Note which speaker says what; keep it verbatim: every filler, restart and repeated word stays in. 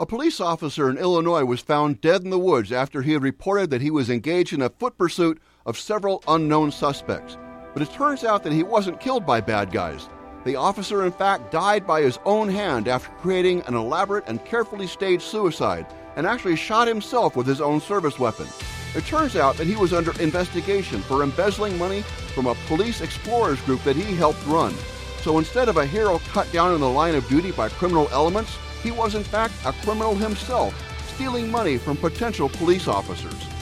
Speaker 1: A police officer in Illinois was found dead in the woods after he had reported that he was engaged in a foot pursuit of several unknown suspects. But it turns out that he wasn't killed by bad guys. The officer, in fact, died by his own hand after creating an elaborate and carefully staged suicide, and actually shot himself with his own service weapon. It turns out that he was under investigation for embezzling money from a police explorers group that he helped run. So instead of a hero cut down in the line of duty by criminal elements, he was in fact a criminal himself, stealing money from potential police officers.